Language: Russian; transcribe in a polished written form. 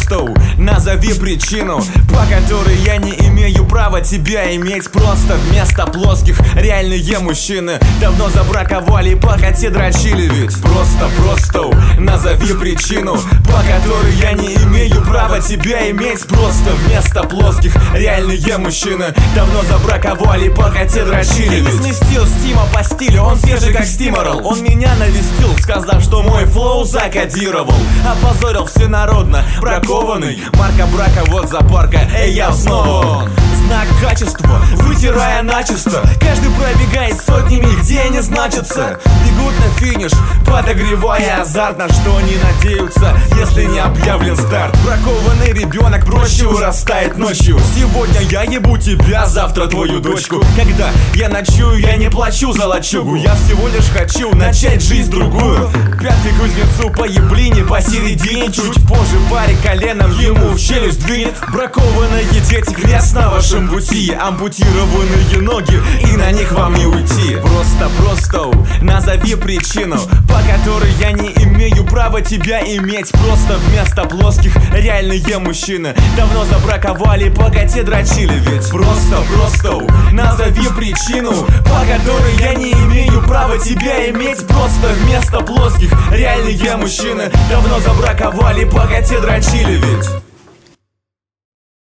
просто назови причину, по которой я не имею права тебя иметь. Просто вместо плоских реальные мужчины давно забраковали и похоти дрочили. Ведь просто назови причину, по которой я не имею права тебя иметь. Просто вместо плоских реальные мужчины давно забраковали и похоти дрочили. Ты сместил Стима по стилю, он свежий как Стиморол. Он меня навестил, сказав, что мой флоу закодировал. Опозорил всенародно, бракованный. Марка брака вот запарка, эй, я снова он. Знак качества, вытирая начисто. Каждый пробегает сотнями, где они значатся. Бегут на финиш, подогревая азарт. На что они надеются, если не объявлен старт. Бракованный ребенок проще вырастает ночью. Сегодня я ебу тебя, завтра твою дочку. Когда я ночую, я не плачу за лачугу. Я всего лишь хочу начать жизнь другую. Пяткой кузнецу по еблине посередине. Чуть позже паре коленом ему в челюсть двинет. Бракованные дети грязь на вашем пути. Ампутированные ноги, и на них вам не уйти. Просто назови причину, по которой я не имею права тебя иметь. Просто вместо плоских реальные мужчины давно забраковали, погоди дрочили. Ведь просто назови причину, по которой я не имею права тебя иметь. Просто вместо плоских реальные мужчины давно забраковали, погоди дрочили. Ведь